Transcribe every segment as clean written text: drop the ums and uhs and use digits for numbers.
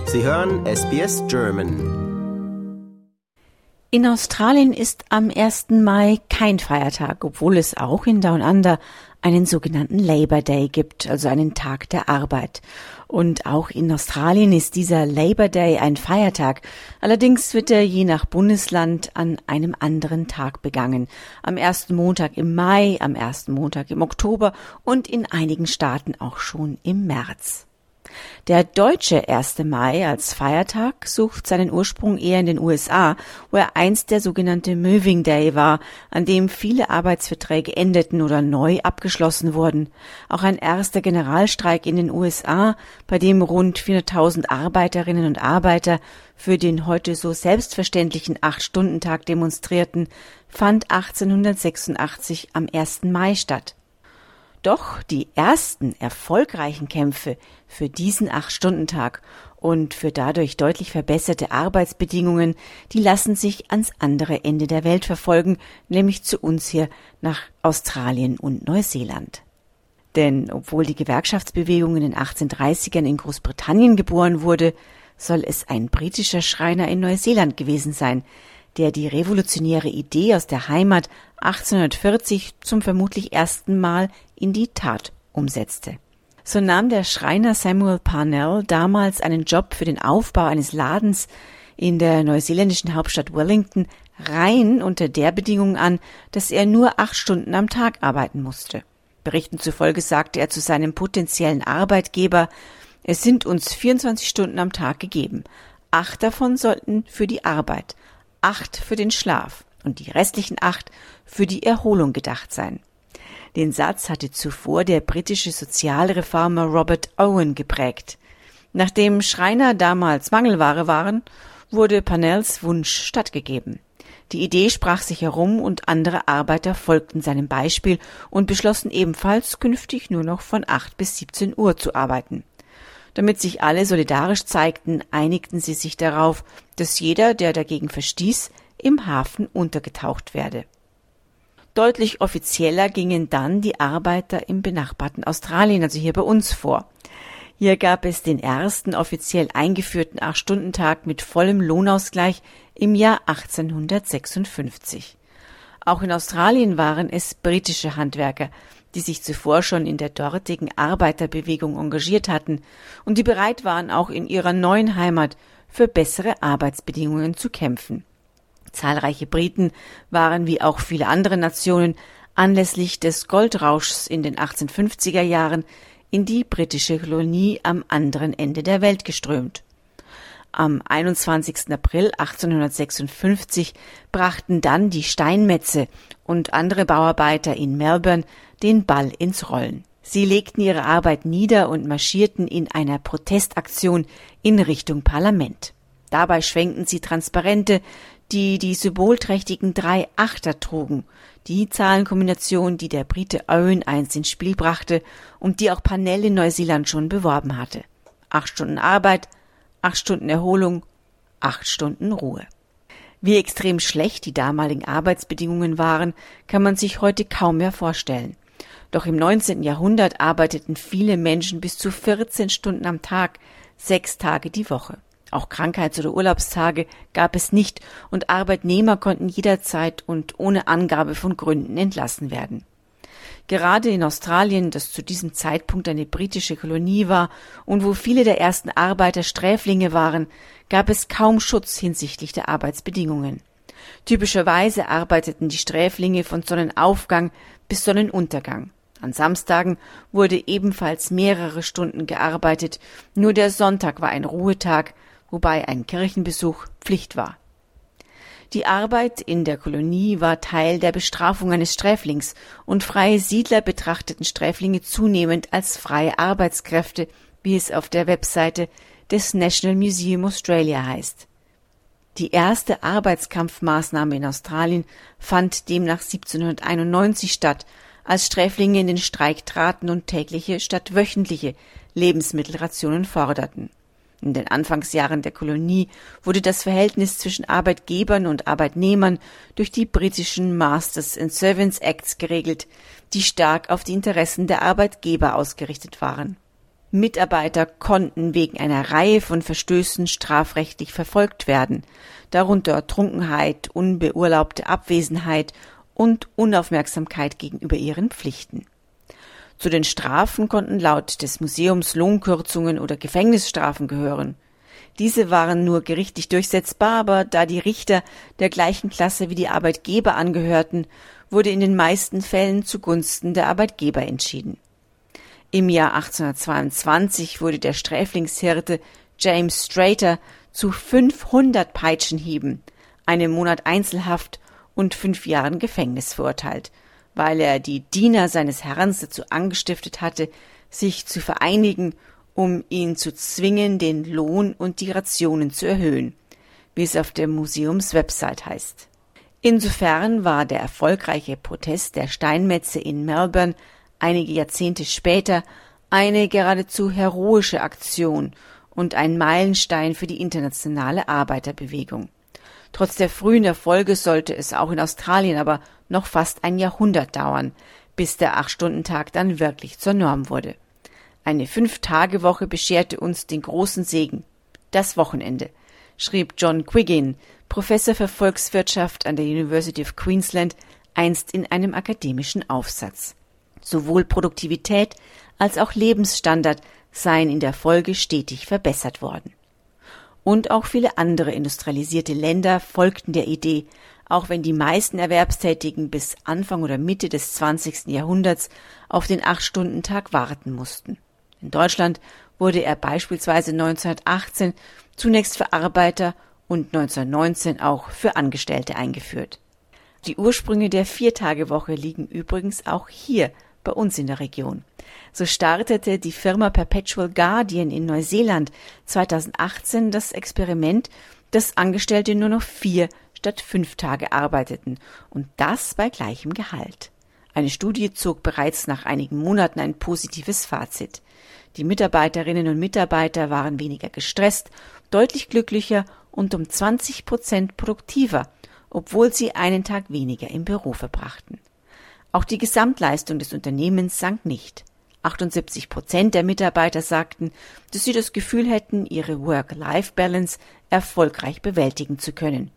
Sie hören SBS German. In Australien ist am 1. Mai kein Feiertag, obwohl es auch in Down Under einen sogenannten Labor Day gibt, also einen Tag der Arbeit. Und auch in Australien ist dieser Labor Day ein Feiertag. Allerdings wird er je nach Bundesland an einem anderen Tag begangen. Am ersten Montag im Mai, am ersten Montag im Oktober und in einigen Staaten auch schon im März. Der deutsche 1. Mai als Feiertag sucht seinen Ursprung eher in den USA, wo er einst der sogenannte Moving Day war, an dem viele Arbeitsverträge endeten oder neu abgeschlossen wurden. Auch ein erster Generalstreik in den USA, bei dem rund 400.000 Arbeiterinnen und Arbeiter für den heute so selbstverständlichen 8-Stunden-Tag demonstrierten, fand 1886 am 1. Mai statt. Doch die ersten erfolgreichen Kämpfe für diesen 8-Stunden-Tag und für dadurch deutlich verbesserte Arbeitsbedingungen, die lassen sich ans andere Ende der Welt verfolgen, nämlich zu uns hier nach Australien und Neuseeland. Denn obwohl die Gewerkschaftsbewegung in den 1830ern in Großbritannien geboren wurde, soll es ein britischer Schreiner in Neuseeland gewesen sein, der die revolutionäre Idee aus der Heimat 1840 zum vermutlich ersten Mal in die Tat umsetzte. So nahm der Schreiner Samuel Parnell damals einen Job für den Aufbau eines Ladens in der neuseeländischen Hauptstadt Wellington rein unter der Bedingung an, dass er nur 8 Stunden am Tag arbeiten musste. Berichten zufolge sagte er zu seinem potenziellen Arbeitgeber: Es sind uns 24 Stunden am Tag gegeben. 8 davon sollten für die Arbeit, 8 für den Schlaf und die restlichen 8 für die Erholung gedacht sein. Den Satz hatte zuvor der britische Sozialreformer Robert Owen geprägt. Nachdem Schreiner damals Mangelware waren, wurde Parnells Wunsch stattgegeben. Die Idee sprach sich herum und andere Arbeiter folgten seinem Beispiel und beschlossen ebenfalls, künftig nur noch von 8 bis 17 Uhr zu arbeiten. Damit sich alle solidarisch zeigten, einigten sie sich darauf, dass jeder, der dagegen verstieß, im Hafen untergetaucht werde. Deutlich offizieller gingen dann die Arbeiter im benachbarten Australien, also hier bei uns, vor. Hier gab es den ersten offiziell eingeführten 8-Stunden-Tag mit vollem Lohnausgleich im Jahr 1856. Auch in Australien waren es britische Handwerker, die sich zuvor schon in der dortigen Arbeiterbewegung engagiert hatten und die bereit waren, auch in ihrer neuen Heimat für bessere Arbeitsbedingungen zu kämpfen. Zahlreiche Briten waren, wie auch viele andere Nationen, anlässlich des Goldrauschs in den 1850er Jahren in die britische Kolonie am anderen Ende der Welt geströmt. Am 21. April 1856 brachten dann die Steinmetze und andere Bauarbeiter in Melbourne den Ball ins Rollen. Sie legten ihre Arbeit nieder und marschierten in einer Protestaktion in Richtung Parlament. Dabei schwenkten sie Transparente, die symbolträchtigen 3 Achter trugen, die Zahlenkombination, die der Brite Owen einst ins Spiel brachte und die auch Parnell in Neuseeland schon beworben hatte. 8 Stunden Arbeit, 8 Stunden Erholung, 8 Stunden Ruhe. Wie extrem schlecht die damaligen Arbeitsbedingungen waren, kann man sich heute kaum mehr vorstellen. Doch im 19. Jahrhundert arbeiteten viele Menschen bis zu 14 Stunden am Tag, 6 Tage die Woche. Auch Krankheits- oder Urlaubstage gab es nicht und Arbeitnehmer konnten jederzeit und ohne Angabe von Gründen entlassen werden. Gerade in Australien, das zu diesem Zeitpunkt eine britische Kolonie war und wo viele der ersten Arbeiter Sträflinge waren, gab es kaum Schutz hinsichtlich der Arbeitsbedingungen. Typischerweise arbeiteten die Sträflinge von Sonnenaufgang bis Sonnenuntergang. An Samstagen wurde ebenfalls mehrere Stunden gearbeitet, nur der Sonntag war ein Ruhetag, wobei ein Kirchenbesuch Pflicht war. Die Arbeit in der Kolonie war Teil der Bestrafung eines Sträflings und freie Siedler betrachteten Sträflinge zunehmend als freie Arbeitskräfte, wie es auf der Webseite des National Museum Australia heißt. Die erste Arbeitskampfmaßnahme in Australien fand demnach 1791 statt, als Sträflinge in den Streik traten und tägliche statt wöchentliche Lebensmittelrationen forderten. In den Anfangsjahren der Kolonie wurde das Verhältnis zwischen Arbeitgebern und Arbeitnehmern durch die britischen Masters and Servants Acts geregelt, die stark auf die Interessen der Arbeitgeber ausgerichtet waren. Mitarbeiter konnten wegen einer Reihe von Verstößen strafrechtlich verfolgt werden, darunter Trunkenheit, unbeurlaubte Abwesenheit und Unaufmerksamkeit gegenüber ihren Pflichten. Zu den Strafen konnten laut des Museums Lohnkürzungen oder Gefängnisstrafen gehören. Diese waren nur gerichtlich durchsetzbar, aber da die Richter der gleichen Klasse wie die Arbeitgeber angehörten, wurde in den meisten Fällen zugunsten der Arbeitgeber entschieden. Im Jahr 1822 wurde der Sträflingshirte James Strater zu 500 Peitschenhieben, einem Monat Einzelhaft und 5 Jahren Gefängnis verurteilt, weil er die Diener seines Herrn dazu angestiftet hatte, sich zu vereinigen, um ihn zu zwingen, den Lohn und die Rationen zu erhöhen, wie es auf der Museumswebsite heißt. Insofern war der erfolgreiche Protest der Steinmetze in Melbourne einige Jahrzehnte später eine geradezu heroische Aktion und ein Meilenstein für die internationale Arbeiterbewegung. Trotz der frühen Erfolge sollte es auch in Australien aber noch fast ein Jahrhundert dauern, bis der 8-Stunden-Tag dann wirklich zur Norm wurde. Eine 5-Tage-Woche bescherte uns den großen Segen, das Wochenende, schrieb John Quiggin, Professor für Volkswirtschaft an der University of Queensland, einst in einem akademischen Aufsatz. Sowohl Produktivität als auch Lebensstandard seien in der Folge stetig verbessert worden. Und auch viele andere industrialisierte Länder folgten der Idee, auch wenn die meisten Erwerbstätigen bis Anfang oder Mitte des 20. Jahrhunderts auf den 8-Stunden-Tag warten mussten. In Deutschland wurde er beispielsweise 1918 zunächst für Arbeiter und 1919 auch für Angestellte eingeführt. Die Ursprünge der 4-Tage-Woche liegen übrigens auch hier bei uns in der Region. So startete die Firma Perpetual Guardian in Neuseeland 2018 das Experiment, dass Angestellte nur noch 4 statt 5 Tage arbeiteten und das bei gleichem Gehalt. Eine Studie zog bereits nach einigen Monaten ein positives Fazit. Die Mitarbeiterinnen und Mitarbeiter waren weniger gestresst, deutlich glücklicher und um 20% produktiver, obwohl sie einen Tag weniger im Büro verbrachten. Auch die Gesamtleistung des Unternehmens sank nicht. 78% der Mitarbeiter sagten, dass sie das Gefühl hätten, ihre Work-Life-Balance erfolgreich bewältigen zu können.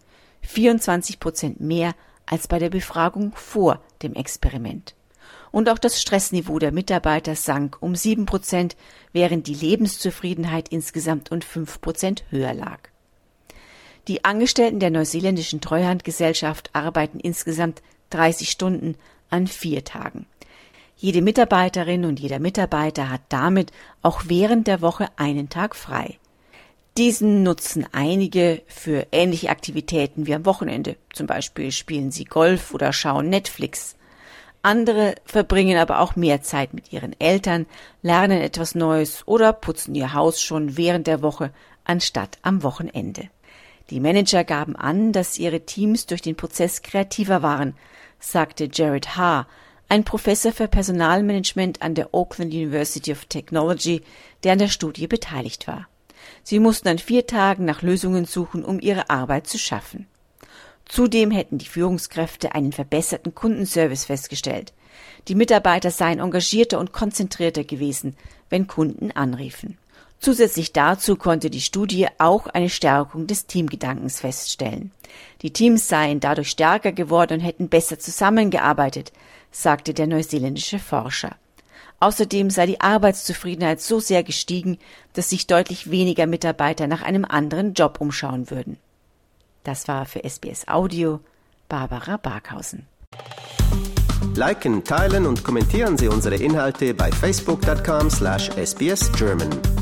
24% mehr als bei der Befragung vor dem Experiment. Und auch das Stressniveau der Mitarbeiter sank um 7%, während die Lebenszufriedenheit insgesamt um 5% höher lag. Die Angestellten der neuseeländischen Treuhandgesellschaft arbeiten insgesamt 30 Stunden an 4 Tagen. Jede Mitarbeiterin und jeder Mitarbeiter hat damit auch während der Woche einen Tag frei. Diesen nutzen einige für ähnliche Aktivitäten wie am Wochenende. Zum Beispiel spielen sie Golf oder schauen Netflix. Andere verbringen aber auch mehr Zeit mit ihren Eltern, lernen etwas Neues oder putzen ihr Haus schon während der Woche anstatt am Wochenende. Die Manager gaben an, dass ihre Teams durch den Prozess kreativer waren, sagte Jared Haar, ein Professor für Personalmanagement an der Auckland University of Technology, der an der Studie beteiligt war. Sie mussten an 4 Tagen nach Lösungen suchen, um ihre Arbeit zu schaffen. Zudem hätten die Führungskräfte einen verbesserten Kundenservice festgestellt. Die Mitarbeiter seien engagierter und konzentrierter gewesen, wenn Kunden anriefen. Zusätzlich dazu konnte die Studie auch eine Stärkung des Teamgedankens feststellen. Die Teams seien dadurch stärker geworden und hätten besser zusammengearbeitet, sagte der neuseeländische Forscher. Außerdem sei die Arbeitszufriedenheit so sehr gestiegen, dass sich deutlich weniger Mitarbeiter nach einem anderen Job umschauen würden. Das war für SBS Audio Barbara Barkhausen. Liken, teilen und kommentieren Sie unsere Inhalte bei facebook.com/sbsgerman.